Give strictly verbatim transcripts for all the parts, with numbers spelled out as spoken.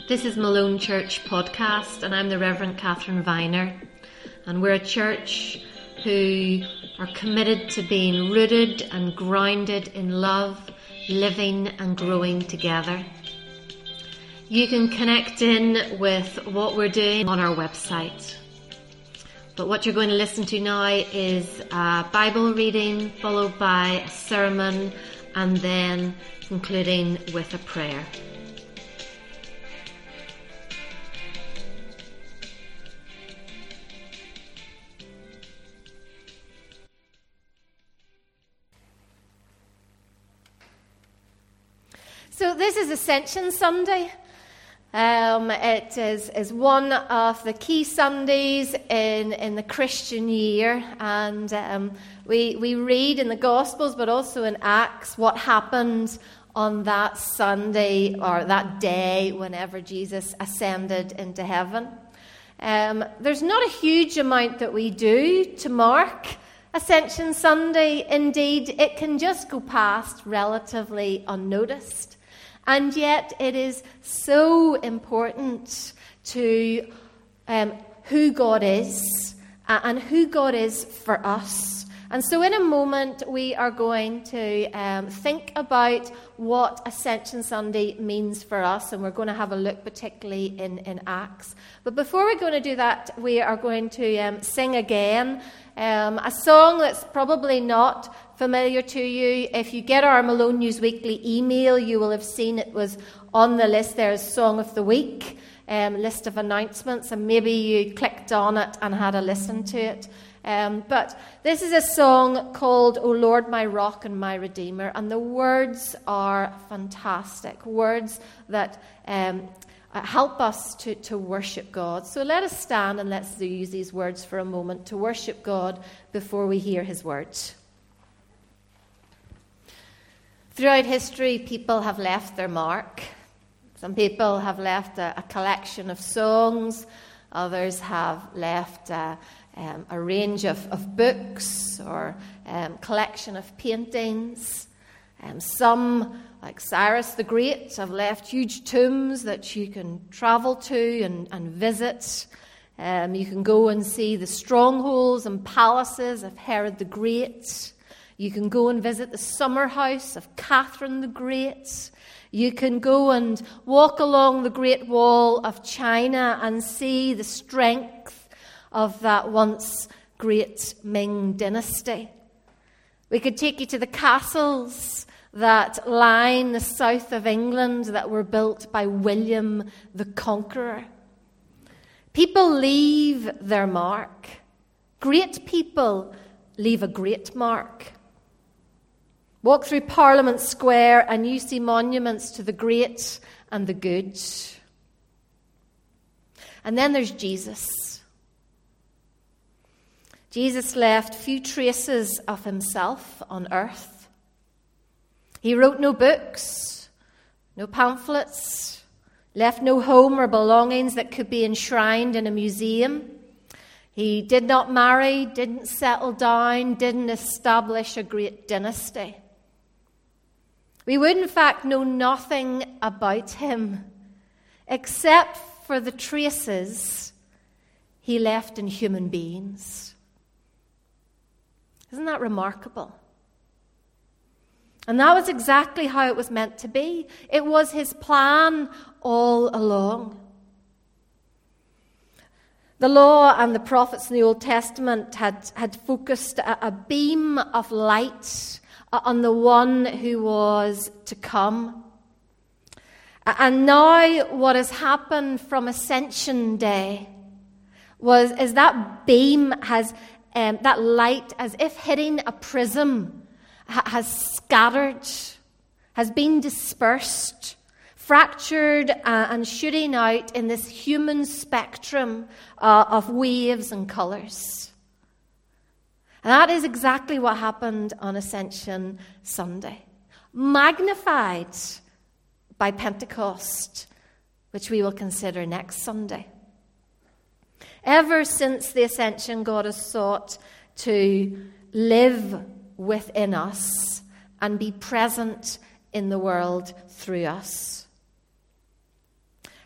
This is Malone Church Podcast, and I'm the Reverend Catherine Viner, and we're a church who are committed to being rooted and grounded in love, living and growing together. You can connect in with what we're doing on our website. But what you're going to listen to now is a Bible reading, followed by a sermon, and then concluding with a prayer. So this is Ascension Sunday. Um, it is, is one of the key Sundays in, in the Christian year, and um, we, we read in the Gospels but also in Acts what happened on that Sunday or that day whenever Jesus ascended into heaven. Um, there's not a huge amount that we do to mark Ascension Sunday. Indeed, it can just go past relatively unnoticed. And yet it is so important to um, who God is uh, and who God is for us. And so in a moment we are going to um, think about what Ascension Sunday means for us, and we're going to have a look particularly in, in Acts. But before we're going to do that, we are going to um, sing again um, a song that's probably not familiar to you. If you get our Malone News Weekly email, you will have seen it was on the list there as Song of the Week, um, list of announcements, and maybe you clicked on it and had a listen to it. Um, but this is a song called O Lord, My Rock and My Redeemer, and the words are fantastic, words that um, help us to, to worship God. So let us stand and let's use these words for a moment to worship God before we hear his words. Throughout history, people have left their mark. Some people have left a, a collection of songs. Others have left a, um, a range of, of books or um, collection of paintings. Um, some, like Cyrus the Great, have left huge tombs that you can travel to and, and visit. Um, you can go and see the strongholds and palaces of Herod the Great. You can go and visit the summer house of Catherine the Great. You can go and walk along the Great Wall of China and see the strength of that once great Ming dynasty. We could take you to the castles that line the south of England that were built by William the Conqueror. People leave their mark. Great people leave a great mark. Walk through Parliament Square and you see monuments to the great and the good. And then there's Jesus. Jesus left few traces of himself on earth. He wrote no books, no pamphlets, left no home or belongings that could be enshrined in a museum. He did not marry, didn't settle down, didn't establish a great dynasty. We would, in fact, know nothing about him except for the traces he left in human beings. Isn't that remarkable? And that was exactly how it was meant to be. It was his plan all along. The law and the prophets in the Old Testament had, had focused a, a beam of light on the one who was to come. And now what has happened from Ascension Day was is that beam has, um, that light, as if hitting a prism, ha- has scattered, has been dispersed, fractured uh, and shooting out in this human spectrum uh, of waves and colours. And that is exactly what happened on Ascension Sunday. Magnified by Pentecost, which we will consider next Sunday. Ever since the Ascension, God has sought to live within us and be present in the world through us.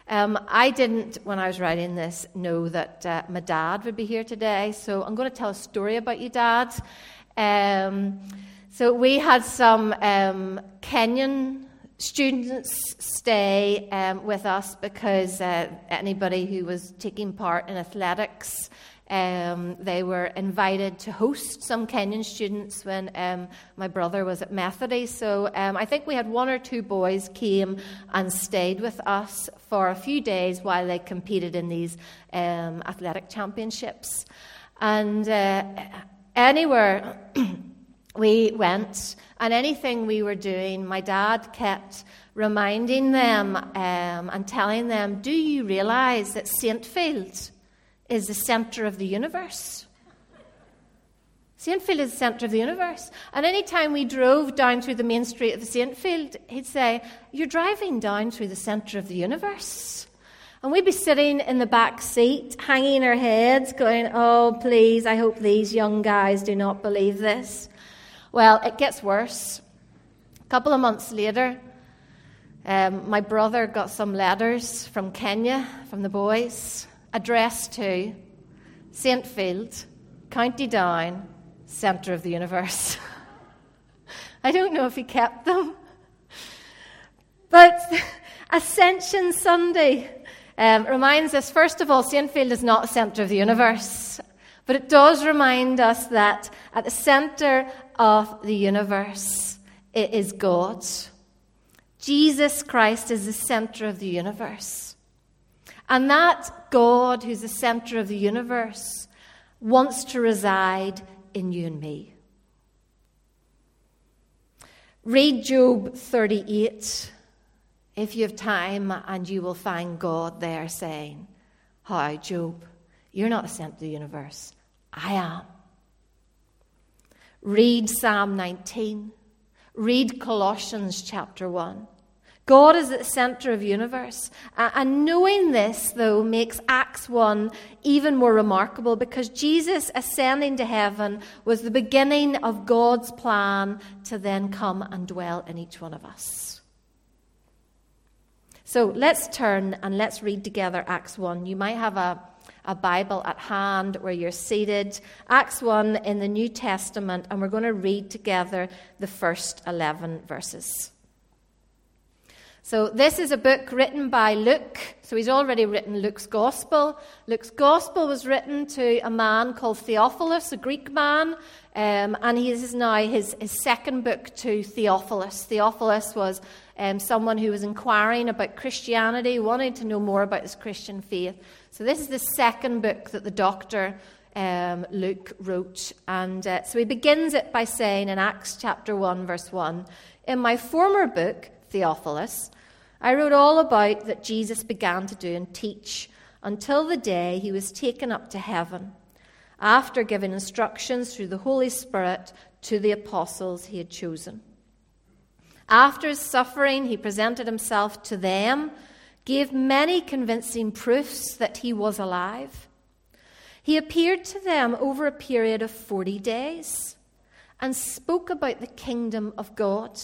Um, I didn't, when I was writing this, know that uh, my dad would be here today, so I'm going to tell a story about you, Dad. Um, so we had some um, Kenyan students stay um, with us because uh, anybody who was taking part in athletics, um, they were invited to host some Kenyan students when um, my brother was at Methody. So um, I think we had one or two boys came and stayed with us for a few days while they competed in these um, athletic championships. And uh, anywhere we went, and anything we were doing, my dad kept reminding them um, and telling them, do you realise that Saintfield is the centre of the universe? Saintfield is the centre of the universe. And any time we drove down through the main street of the Saintfield, he'd say, you're driving down through the centre of the universe. And we'd be sitting in the back seat, hanging our heads, going, oh, please, I hope these young guys do not believe this. Well, it gets worse. A couple of months later, um, my brother got some letters from Kenya, from the boys, addressed to Saintfield, County Down, centre of the universe. I don't know if he kept them. But Ascension Sunday um, reminds us, first of all, Saintfield is not the centre of the universe. But it does remind us that at the centre of the universe, it is God. Jesus Christ is the centre of the universe. And that God, who's the centre of the universe, wants to reside in you and me. Read Job thirty-eight, if you have time, and you will find God there saying, how, Job? You're not the centre of the universe. I am. Read Psalm nineteen. Read Colossians chapter one. God is at the centre of the universe. And knowing this, though, makes Acts one even more remarkable, because Jesus ascending to heaven was the beginning of God's plan to then come and dwell in each one of us. So let's turn and let's read together Acts one. You might have a a Bible at hand where you're seated. Acts one in the New Testament, and we're going to read together the first eleven verses. So this is a book written by Luke. So he's already written Luke's Gospel. Luke's Gospel was written to a man called Theophilus, a Greek man, um, and he is now his, his second book to Theophilus. Theophilus was um, someone who was inquiring about Christianity, wanting to know more about his Christian faith. So this is the second book that the doctor, um, Luke, wrote. And uh, so he begins it by saying in Acts chapter one, verse one, in my former book, Theophilus, I wrote all about that Jesus began to do and teach until the day he was taken up to heaven, after giving instructions through the Holy Spirit to the apostles he had chosen. After his suffering, he presented himself to them, gave many convincing proofs that he was alive. He appeared to them over a period of forty days and spoke about the kingdom of God.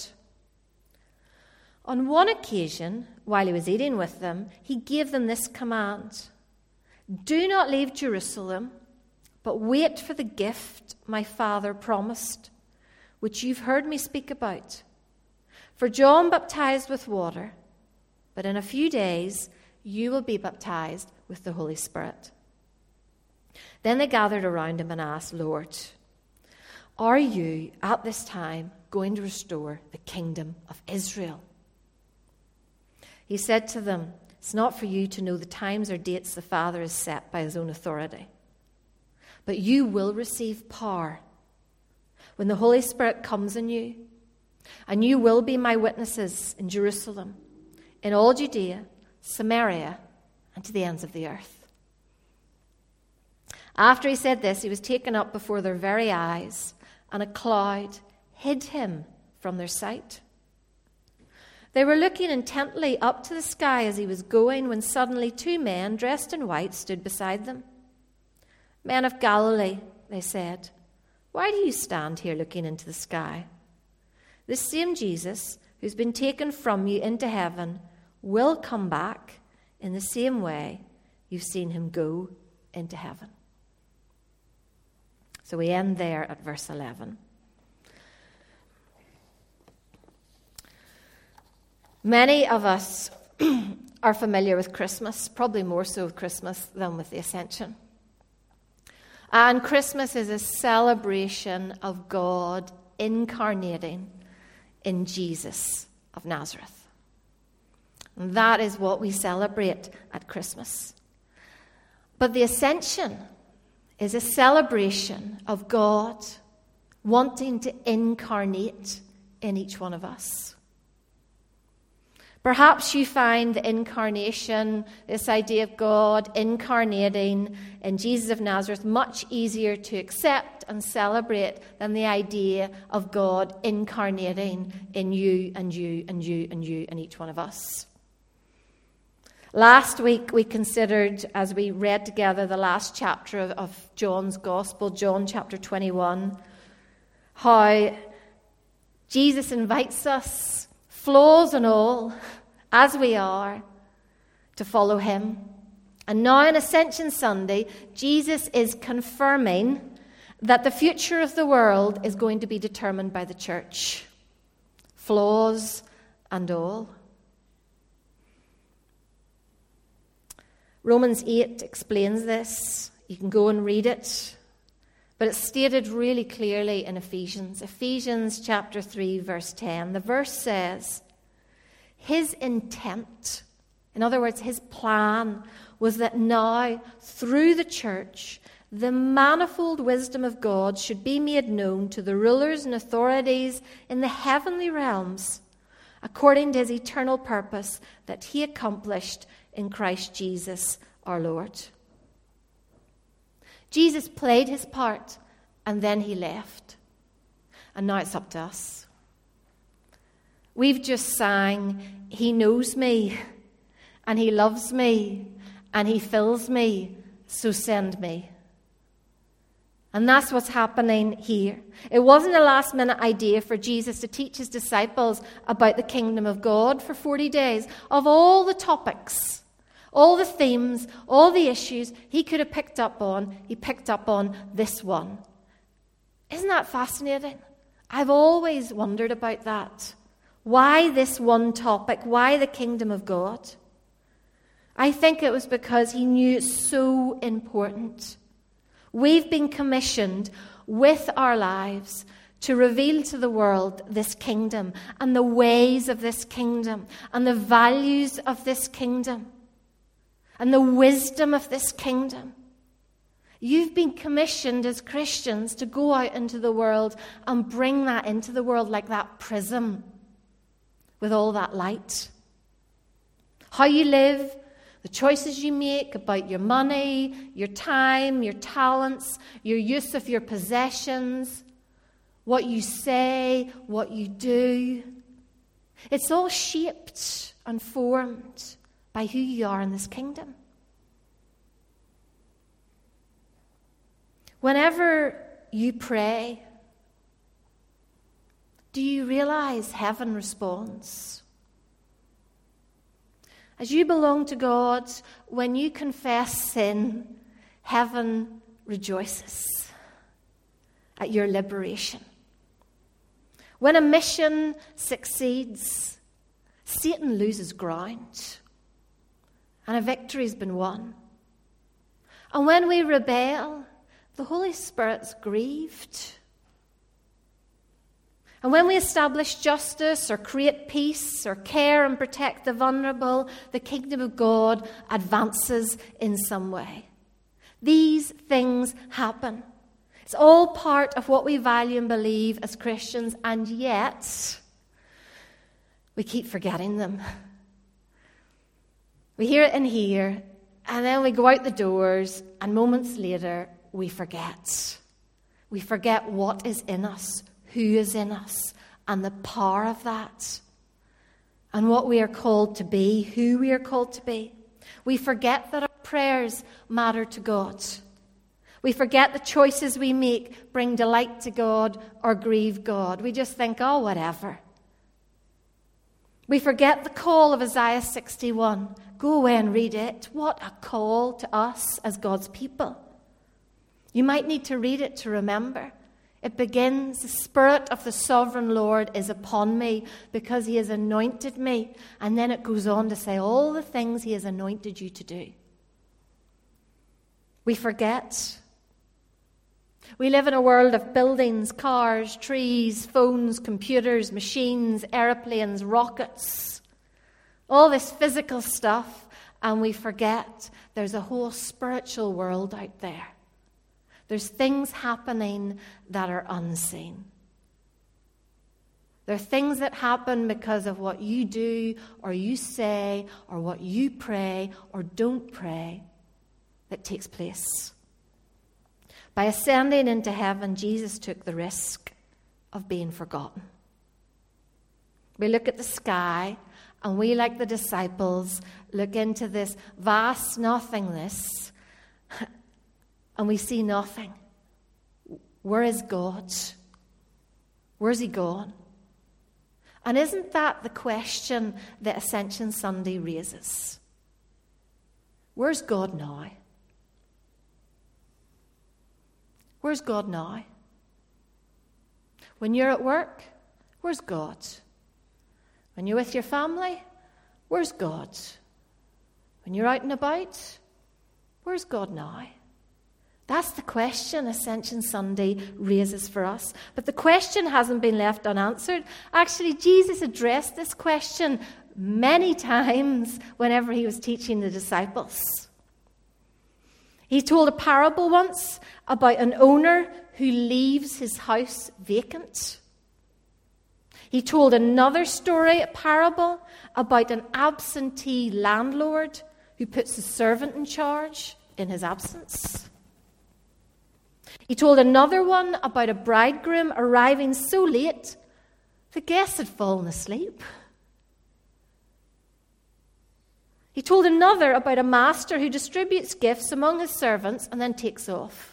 On one occasion, while he was eating with them, he gave them this command: do not leave Jerusalem, but wait for the gift my Father promised, which you've heard me speak about. For John baptized with water, but in a few days you will be baptized with the Holy Spirit. Then they gathered around him and asked, Lord, are you at this time going to restore the kingdom of Israel? He said to them, it's not for you to know the times or dates the Father has set by his own authority, but you will receive power when the Holy Spirit comes in you, and you will be my witnesses in Jerusalem, in all Judea, Samaria, and to the ends of the earth. After he said this, he was taken up before their very eyes, and a cloud hid him from their sight. They were looking intently up to the sky as he was going, when suddenly two men dressed in white stood beside them. Men of Galilee, they said, why do you stand here looking into the sky? This same Jesus, who's been taken from you into heaven, will come back in the same way you've seen him go into heaven. So we end there at verse eleven. Many of us are familiar with Christmas, probably more so with Christmas than with the Ascension. And Christmas is a celebration of God incarnating in Jesus of Nazareth. And that is what we celebrate at Christmas. But the Ascension is a celebration of God wanting to incarnate in each one of us. Perhaps you find the incarnation, this idea of God incarnating in Jesus of Nazareth, much easier to accept and celebrate than the idea of God incarnating in you and you and you and you and each one of us. Last week we considered, as we read together the last chapter of, of John's Gospel, John chapter twenty-one, how Jesus invites us, flaws and all, as we are, to follow him. And now on Ascension Sunday, Jesus is confirming that the future of the world is going to be determined by the church, flaws and all. Romans eight explains this. You can go and read it. But it's stated really clearly in Ephesians. Ephesians chapter three, verse ten. The verse says, his intent, in other words, his plan, was that now, through the church, the manifold wisdom of God should be made known to the rulers and authorities in the heavenly realms, according to his eternal purpose that he accomplished in Christ Jesus our Lord. Jesus played his part, and then he left. And now it's up to us. We've just sang, he knows me, and he loves me, and he fills me, so send me. And that's what's happening here. It wasn't a last-minute idea for Jesus to teach his disciples about the kingdom of God for forty days. Of all the topics, all the themes, all the issues he could have picked up on, he picked up on this one. Isn't that fascinating? I've always wondered about that. Why this one topic? Why the kingdom of God? I think it was because he knew it's so important. We've been commissioned with our lives to reveal to the world this kingdom and the ways of this kingdom and the values of this kingdom and the wisdom of this kingdom. You've been commissioned as Christians to go out into the world and bring that into the world like that prism with all that light. How you live, the choices you make about your money, your time, your talents, your use of your possessions, what you say, what you do. It's all shaped and formed by who you are in this kingdom. Whenever you pray, do you realize heaven responds? As you belong to God, when you confess sin, heaven rejoices at your liberation. When a mission succeeds, Satan loses ground and a victory's been won. And when we rebel, the Holy Spirit's grieved. And when we establish justice or create peace or care and protect the vulnerable, the kingdom of God advances in some way. These things happen. It's all part of what we value and believe as Christians, and yet we keep forgetting them. We hear it in here, and then we go out the doors, and moments later we forget. We forget what is in us, who is in us, and the power of that, and what we are called to be, who we are called to be. We forget that our prayers matter to God. We forget the choices we make bring delight to God or grieve God. We just think, oh, whatever. We forget the call of Isaiah sixty-one. go away and read it. What a call to us as God's people. You might need to read it to remember. It begins, the Spirit of the Sovereign Lord is upon me because he has anointed me. And then it goes on to say all the things he has anointed you to do. We forget. We live in a world of buildings, cars, trees, phones, computers, machines, airplanes, rockets. All this physical stuff, and we forget there's a whole spiritual world out there. There's things happening that are unseen. There are things that happen because of what you do or you say or what you pray or don't pray that takes place. By ascending into heaven, Jesus took the risk of being forgotten. We look at the sky and we, like the disciples, look into this vast nothingness and we see nothing. Where is God? Where's he gone? And isn't that the question that Ascension Sunday raises? Where's God now? Where's God now? When you're at work, where's God? When you're with your family, where's God? When you're out and about, where's God now? That's the question Ascension Sunday raises for us. But the question hasn't been left unanswered. Actually, Jesus addressed this question many times whenever he was teaching the disciples. He told a parable once about an owner who leaves his house vacant. He told another story, a parable, about an absentee landlord who puts his servant in charge in his absence. He told another one about a bridegroom arriving so late the guests had fallen asleep. He told another about a master who distributes gifts among his servants and then takes off.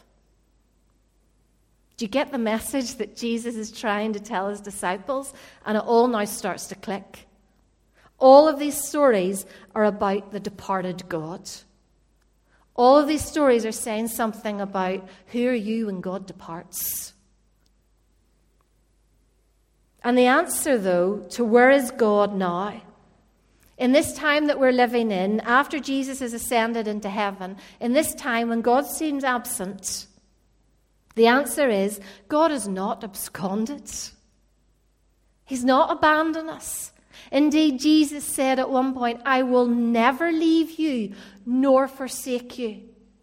Do you get the message that Jesus is trying to tell his disciples? And it all now starts to click. All of these stories are about the departed God. All of these stories are saying something about who are you when God departs. And the answer, though, to where is God now? In this time that we're living in, after Jesus has ascended into heaven, in this time when God seems absent, the answer is God has not absconded. He's not abandoned us. Indeed, Jesus said at one point, I will never leave you nor forsake you.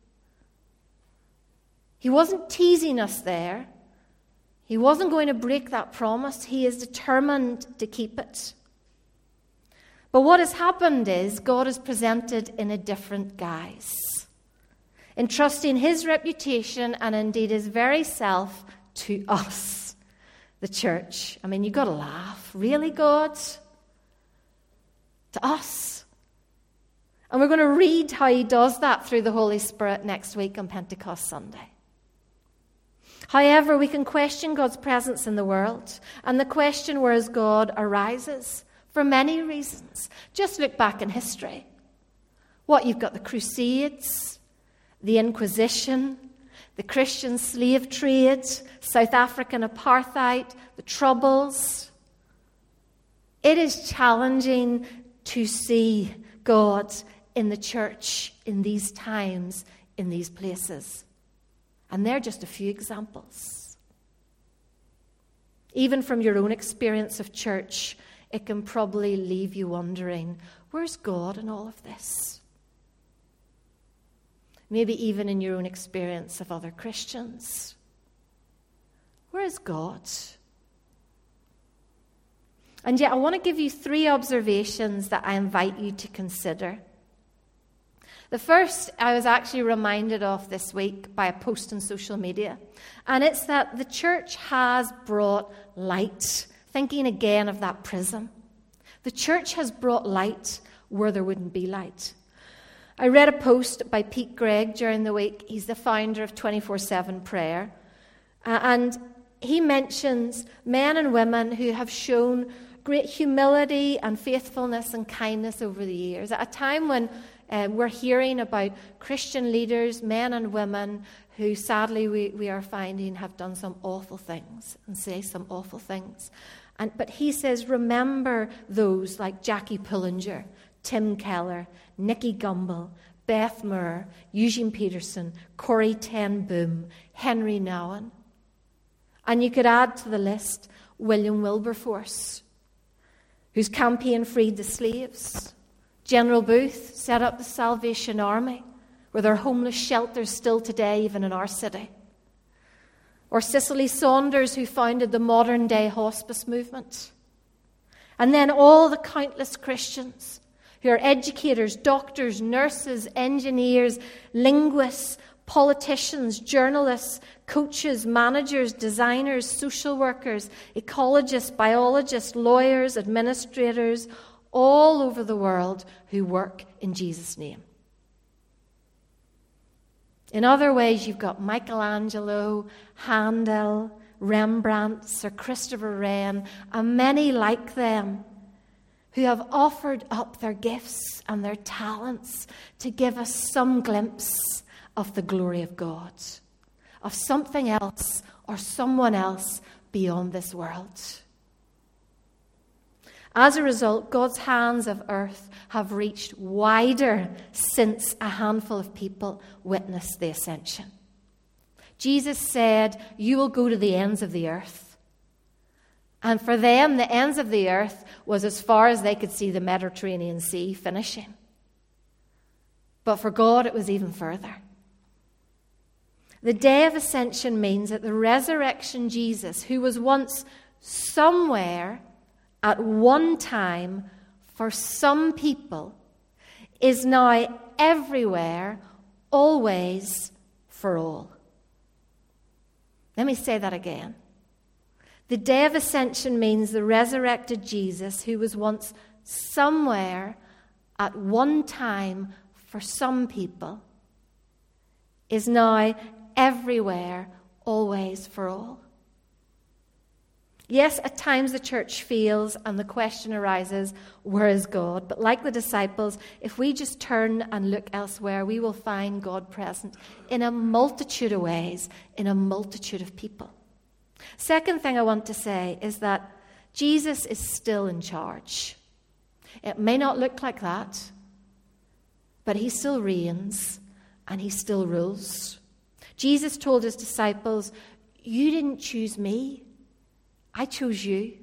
He wasn't teasing us there. He wasn't going to break that promise. He is determined to keep it. But what has happened is God is presented in a different guise, entrusting his reputation and indeed his very self to us, the church. I mean, you've got to laugh. Really, God? To us. And we're going to read how he does that through the Holy Spirit next week on Pentecost Sunday. However, we can question God's presence in the world, and the question, where is God, arises for many reasons. Just look back in history. What, you've got the Crusades, the Inquisition, the Christian slave trade, South African apartheid, the Troubles. It is challenging to see God in the church in these times, in these places. And they're just a few examples. Even from your own experience of church, it can probably leave you wondering, where's God in all of this? Maybe even in your own experience of other Christians. Where is God? And yet I want to give you three observations that I invite you to consider. The first I was actually reminded of this week by a post on social media. And it's that the church has brought light. Thinking again of that prism. The church has brought light where there wouldn't be light. I read a post by Pete Greig during the week. He's the founder of twenty-four seven Prayer. Uh, and he mentions men and women who have shown great humility and faithfulness and kindness over the years. At a time when uh, we're hearing about Christian leaders, men and women, who sadly we, we are finding have done some awful things and say some awful things. And, but he says, remember those like Jackie Pullinger, Tim Keller, Nicky Gumbel, Beth Moore, Eugene Peterson, Corrie ten Boom, Henry Nouwen. And you could add to the list William Wilberforce, whose campaign freed the slaves. General Booth set up the Salvation Army, where there are homeless shelters still today, even in our city. Or Cicely Saunders, who founded the modern-day hospice movement. And then all the countless Christians who are educators, doctors, nurses, engineers, linguists, politicians, journalists, coaches, managers, designers, social workers, ecologists, biologists, lawyers, administrators, all over the world who work in Jesus' name. In other ways, you've got Michelangelo, Handel, Rembrandt, Sir Christopher Wren, and many like them who have offered up their gifts and their talents to give us some glimpse of the glory of God, of something else or someone else beyond this world. As a result, God's hands of earth have reached wider since a handful of people witnessed the ascension. Jesus said, "You will go to the ends of the earth." And for them, the ends of the earth was as far as they could see the Mediterranean Sea finishing. But for God, it was even further. The day of ascension means that the resurrection Jesus, who was once somewhere at one time for some people, is now everywhere, always, for all. Let me say that again. The day of ascension means the resurrected Jesus, who was once somewhere at one time for some people, is now everywhere, always, for all. Yes, at times the church fails and the question arises, where is God? But like the disciples, if we just turn and look elsewhere, we will find God present in a multitude of ways, in a multitude of people. Second thing I want to say is that Jesus is still in charge. It may not look like that, but he still reigns and he still rules. Jesus told his disciples, "You didn't choose me, I chose you."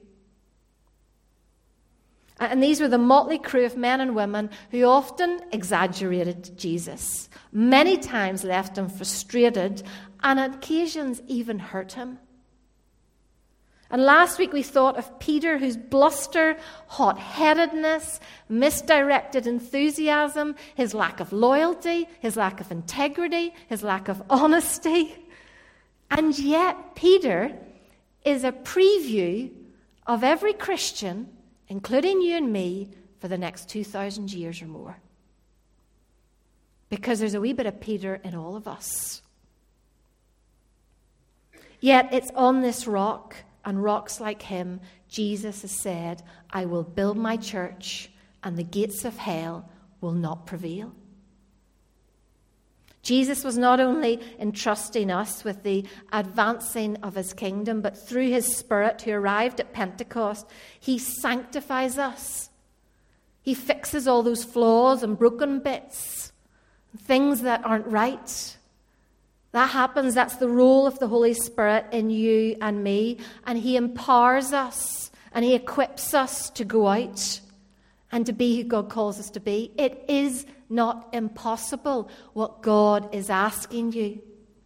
And these were the motley crew of men and women who often exaggerated Jesus, many times left him frustrated, and on occasions even hurt him. And last week we thought of Peter, whose bluster, hot-headedness, misdirected enthusiasm, his lack of loyalty, his lack of integrity, his lack of honesty. And yet Peter is a preview of every Christian, including you and me, for the next two thousand years or more. Because there's a wee bit of Peter in all of us. Yet it's on this rock, and rocks like him, Jesus has said, "I will build my church, and the gates of hell will not prevail." Jesus was not only entrusting us with the advancing of his kingdom, but through his Spirit who arrived at Pentecost, he sanctifies us. He fixes all those flaws and broken bits, things that aren't right. That happens, that's the role of the Holy Spirit in you and me, and he empowers us and he equips us to go out and to be who God calls us to be. It is not impossible what God is asking you.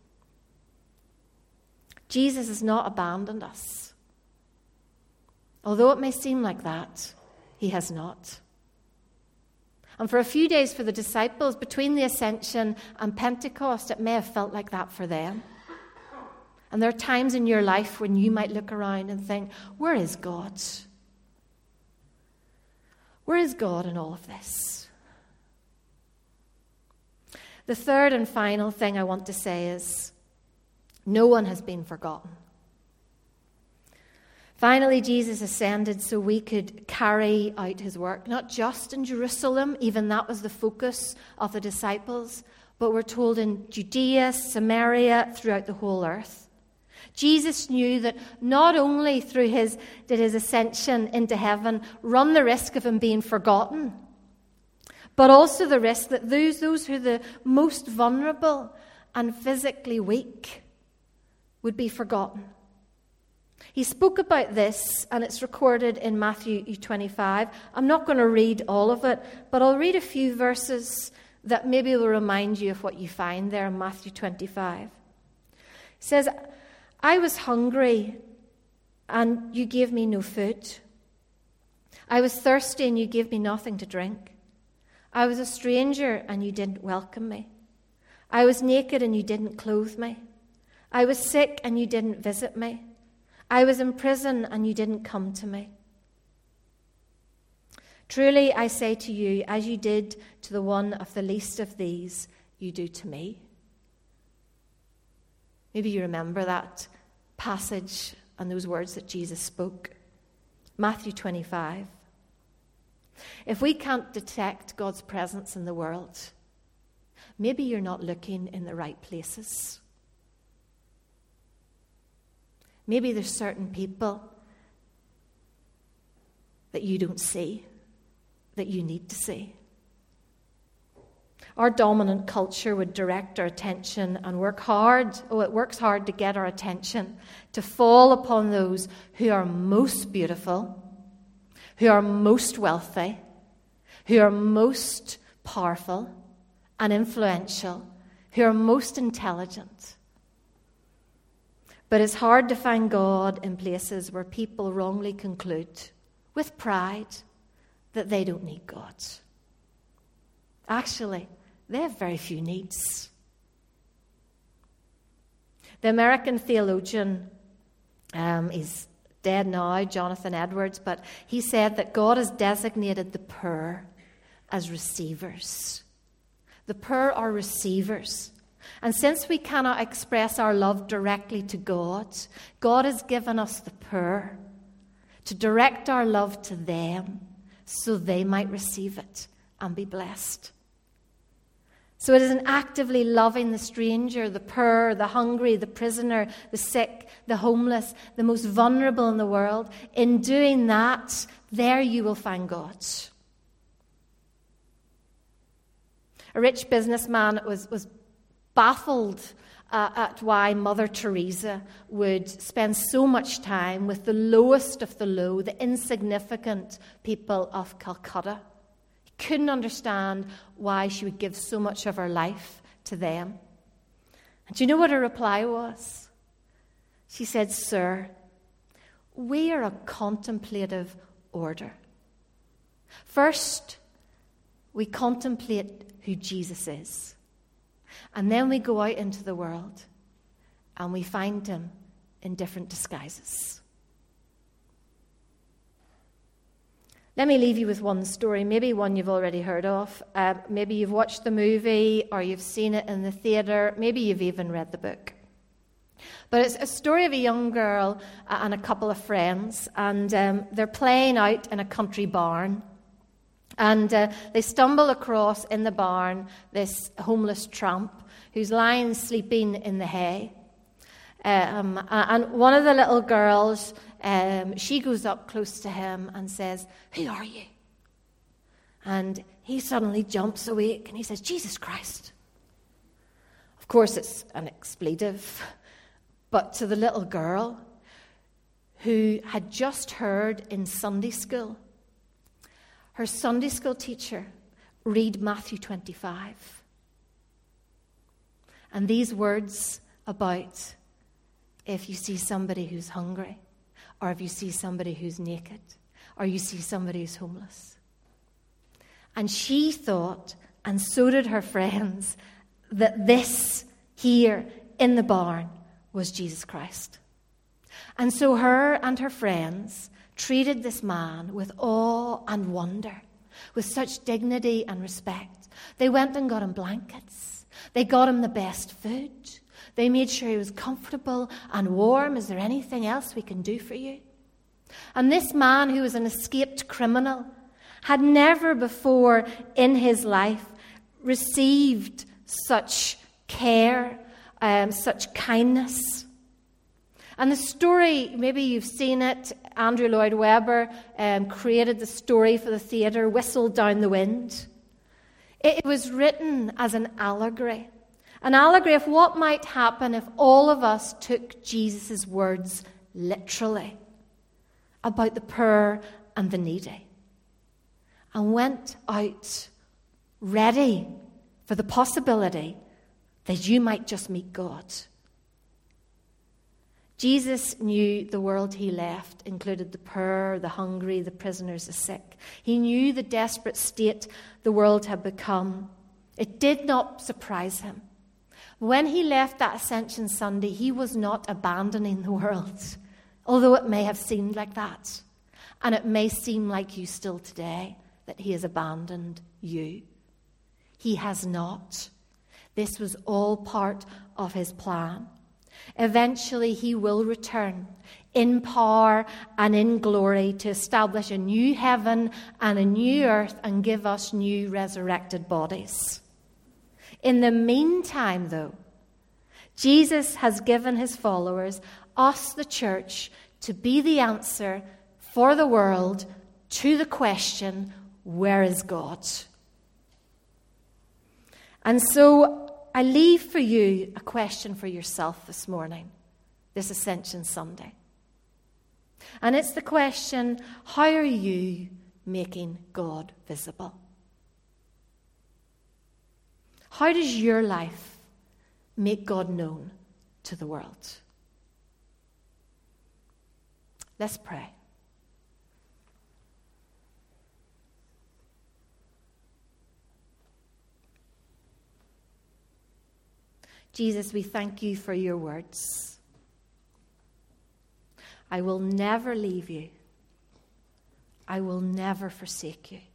Jesus has not abandoned us. Although it may seem like that, he has not. And for a few days for the disciples, between the ascension and Pentecost, it may have felt like that for them. And there are times in your life when you might look around and think, where is God? Where is God in all of this? The third and final thing I want to say is, no one has been forgotten. Finally, Jesus ascended so we could carry out his work, not just in Jerusalem, even that was the focus of the disciples, but we're told in Judea, Samaria, throughout the whole earth. Jesus knew that not only through his did his ascension into heaven run the risk of him being forgotten, but also the risk that those, those who are the most vulnerable and physically weak would be forgotten. He spoke about this, and it's recorded in Matthew twenty-five. I'm not going to read all of it, but I'll read a few verses that maybe will remind you of what you find there in Matthew twenty-five. It says, I was hungry, and you gave me no food. I was thirsty, and you gave me nothing to drink. I was a stranger, and you didn't welcome me. I was naked, and you didn't clothe me. I was sick, and you didn't visit me. I was in prison, and you didn't come to me. Truly, I say to you, as you did to the one of the least of these, you do to me. Maybe you remember that passage and those words that Jesus spoke. Matthew twenty-five. If we can't detect God's presence in the world, maybe you're not looking in the right places. Maybe there's certain people that you don't see, that you need to see. Our dominant culture would direct our attention and work hard, oh, it works hard to get our attention, to fall upon those who are most beautiful, who are most wealthy, who are most powerful and influential, who are most intelligent. But it's hard to find God in places where people wrongly conclude, with pride, that they don't need God. Actually, they have very few needs. The American theologian, um, he's dead now, Jonathan Edwards, but he said that God has designated the poor as receivers. The poor are receivers. And since we cannot express our love directly to God, God has given us the poor to direct our love to them so they might receive it and be blessed. So it is in actively loving the stranger, the poor, the hungry, the prisoner, the sick, the homeless, the most vulnerable in the world. In doing that, there you will find God. A rich businessman was, was baffled uh, at why Mother Teresa would spend so much time with the lowest of the low, the insignificant people of Calcutta. He couldn't understand why she would give so much of her life to them. And do you know what her reply was? She said, Sir, we are a contemplative order. First, we contemplate who Jesus is. And then we go out into the world and we find him in different disguises. Let me leave you with one story, maybe one you've already heard of. Uh, maybe you've watched the movie or you've seen it in the theatre. Maybe you've even read the book. But it's a story of a young girl and a couple of friends, and um, they're playing out in a country barn. And uh, they stumble across in the barn this homeless tramp who's lying sleeping in the hay. Um, and one of the little girls, um, she goes up close to him and says, Who are you? And he suddenly jumps awake and he says, Jesus Christ. Of course, it's an expletive. But to the little girl who had just heard in Sunday school, her Sunday school teacher read Matthew twenty-five. And these words about if you see somebody who's hungry, or if you see somebody who's naked, or you see somebody who's homeless. And she thought, and so did her friends, that this here in the barn was Jesus Christ. And so her and her friends treated this man with awe and wonder, with such dignity and respect. They went and got him blankets. They got him the best food. They made sure he was comfortable and warm. Is there anything else we can do for you? And this man, who was an escaped criminal, had never before in his life received such care, um, such kindness. And the story, maybe you've seen it, Andrew Lloyd Webber um, created the story for the theatre, Whistle Down the Wind. It was written as an allegory, an allegory of what might happen if all of us took Jesus' words literally about the poor and the needy and went out ready for the possibility that you might just meet God. Jesus knew the world he left included the poor, the hungry, the prisoners, the sick. He knew the desperate state the world had become. It did not surprise him. When he left that Ascension Sunday, he was not abandoning the world, although it may have seemed like that. And it may seem like you still today, that he has abandoned you. He has not. This was all part of his plan. Eventually, he will return in power and in glory to establish a new heaven and a new earth and give us new resurrected bodies. In the meantime, though, Jesus has given his followers, us, the church, to be the answer for the world to the question, where is God? And so I leave for you a question for yourself this morning, this Ascension Sunday. And it's the question, how are you making God visible? How does your life make God known to the world? Let's pray. Jesus, we thank you for your words. I will never leave you. I will never forsake you.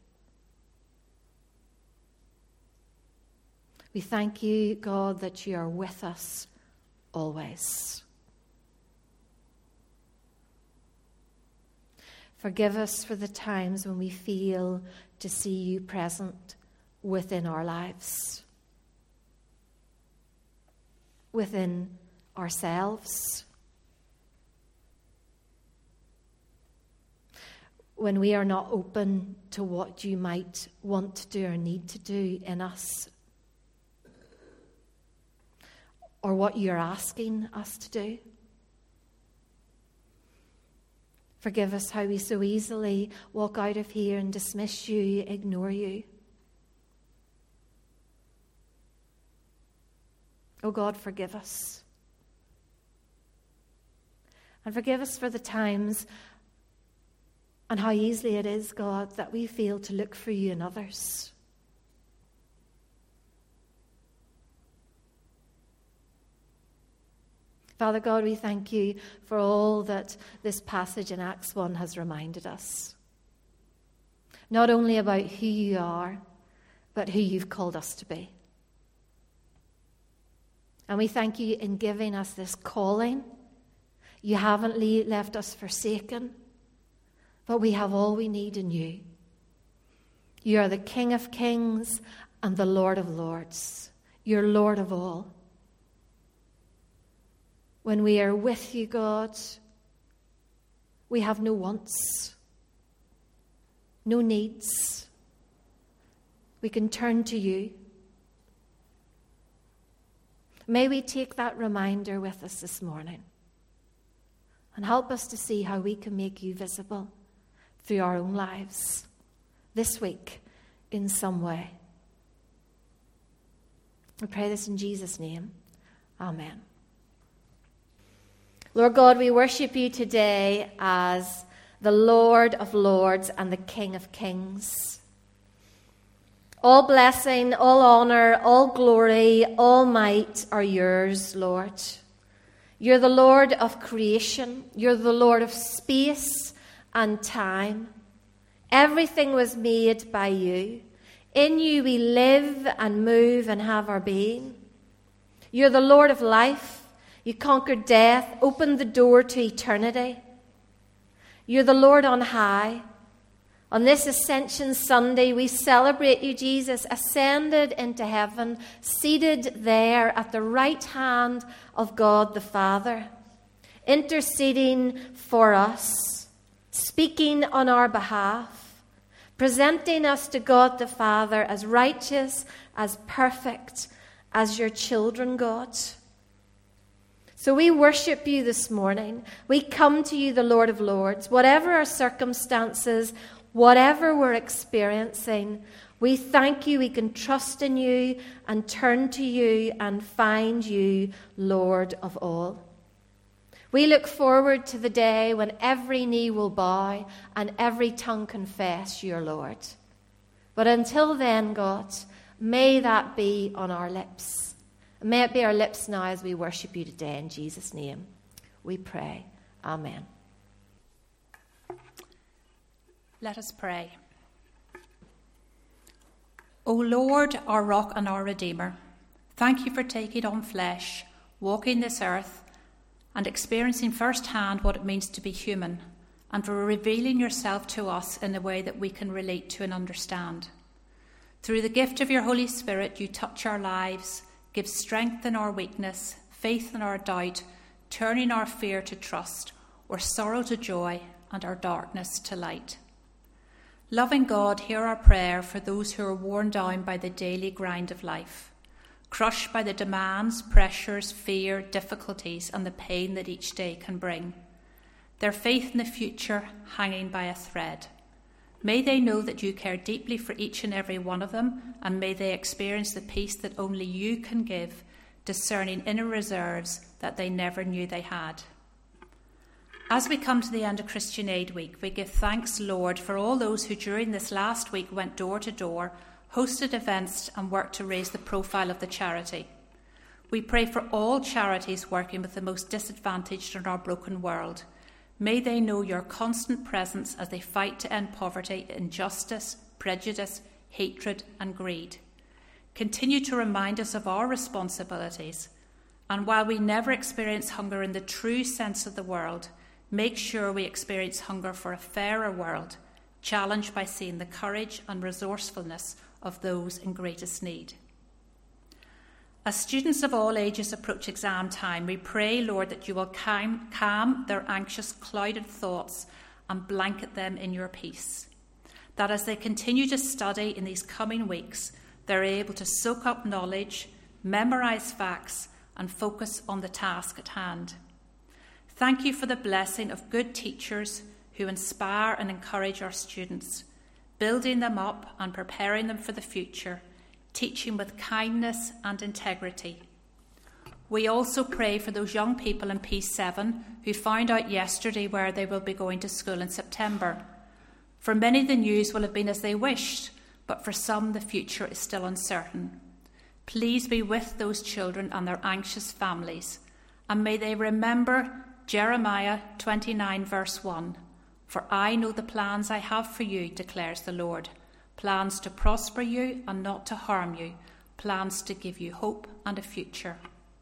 We thank you, God, that you are with us always. Forgive us for the times when we fail to see you present within our lives, within ourselves. When we are not open to what you might want to do or need to do in us, or what you're asking us to do. Forgive us how we so easily walk out of here and dismiss you, ignore you. Oh God, forgive us. And forgive us for the times and how easily it is, God, that we fail to look for you in others. Father God, we thank you for all that this passage in Acts one has reminded us. Not only about who you are, but who you've called us to be. And we thank you in giving us this calling. You haven't left us forsaken, but we have all we need in you. You are the King of kings and the Lord of lords. You're Lord of all. When we are with you, God, we have no wants, no needs. We can turn to you. May we take that reminder with us this morning and help us to see how we can make you visible through our own lives this week in some way. We pray this in Jesus' name. Amen. Lord God, we worship you today as the Lord of lords and the King of kings. All blessing, all honor, all glory, all might are yours, Lord. You're the Lord of creation. You're the Lord of space and time. Everything was made by you. In you we live and move and have our being. You're the Lord of life. You conquered death, opened the door to eternity. You're the Lord on high. On this Ascension Sunday, we celebrate you, Jesus, ascended into heaven, seated there at the right hand of God the Father, interceding for us, speaking on our behalf, presenting us to God the Father as righteous, as perfect, as your children, God. So we worship you this morning. We come to you, the Lord of Lords. Whatever our circumstances, whatever we're experiencing, we thank you. We can trust in you and turn to you and find you Lord of all. We look forward to the day when every knee will bow and every tongue confess you're Lord. But until then, God, may that be on our lips. May it be our lips now as we worship you today. In Jesus' name we pray. Amen. Let us pray. O Lord, our rock and our Redeemer, thank you for taking on flesh, walking this earth, and experiencing firsthand what it means to be human, and for revealing yourself to us in a way that we can relate to and understand. Through the gift of your Holy Spirit, you touch our lives, give strength in our weakness, faith in our doubt, turning our fear to trust, or sorrow to joy, and our darkness to light. Loving God, hear our prayer for those who are worn down by the daily grind of life, crushed by the demands, pressures, fear, difficulties, and the pain that each day can bring. Their faith in the future hanging by a thread. May they know that you care deeply for each and every one of them, and may they experience the peace that only you can give, discerning inner reserves that they never knew they had. As we come to the end of Christian Aid Week, we give thanks, Lord, for all those who during this last week went door to door, hosted events, and worked to raise the profile of the charity. We pray for all charities working with the most disadvantaged in our broken world. May they know your constant presence as they fight to end poverty, injustice, prejudice, hatred, and greed. Continue to remind us of our responsibilities, and while we never experience hunger in the true sense of the word, make sure we experience hunger for a fairer world, challenged by seeing the courage and resourcefulness of those in greatest need. As students of all ages approach exam time, we pray, Lord, that you will calm, calm their anxious, clouded thoughts and blanket them in your peace. That as they continue to study in these coming weeks, they're able to soak up knowledge, memorize facts, and focus on the task at hand. Thank you for the blessing of good teachers who inspire and encourage our students, building them up and preparing them for the future, teaching with kindness and integrity. We also pray for those young people in P seven who found out yesterday where they will be going to school in September. For many, the news will have been as they wished, but for some, the future is still uncertain. Please be with those children and their anxious families, and may they remember Jeremiah twenty-nine, verse one. For I know the plans I have for you, declares the Lord. Plans to prosper you and not to harm you, plans to give you hope and a future.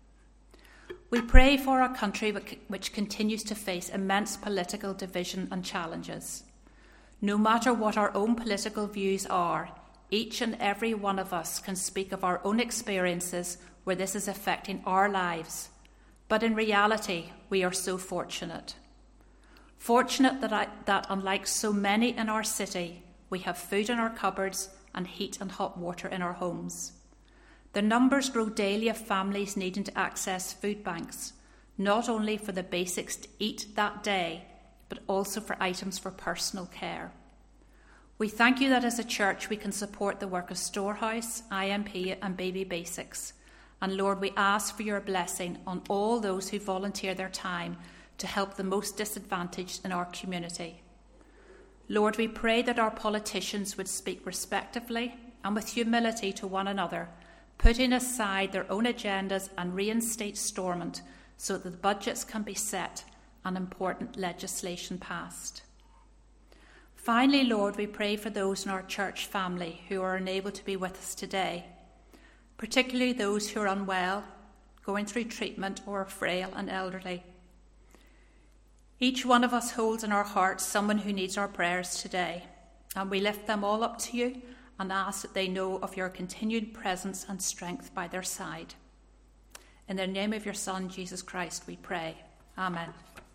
We pray for our country, which continues to face immense political division and challenges. No matter what our own political views are, each and every one of us can speak of our own experiences where this is affecting our lives. But in reality, we are so fortunate. Fortunate that, I, that unlike so many in our city, we have food in our cupboards and heat and hot water in our homes. The numbers grow daily of families needing to access food banks, not only for the basics to eat that day, but also for items for personal care. We thank you that as a church we can support the work of Storehouse, I M P and Baby Basics. And Lord, we ask for your blessing on all those who volunteer their time to help the most disadvantaged in our community. Lord, we pray that our politicians would speak respectively and with humility to one another, putting aside their own agendas and reinstate Stormont so that the budgets can be set and important legislation passed. Finally, Lord, we pray for those in our church family who are unable to be with us today, particularly those who are unwell, going through treatment, or frail and elderly. Each one of us holds in our hearts someone who needs our prayers today, and we lift them all up to you and ask that they know of your continued presence and strength by their side. In the name of your Son, Jesus Christ, we pray. Amen.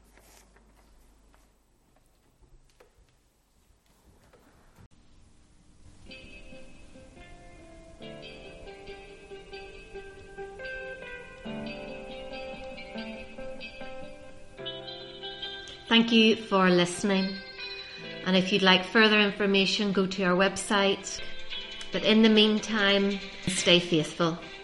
Thank you for listening. And if you'd like further information, go to our website. But in the meantime, stay faithful.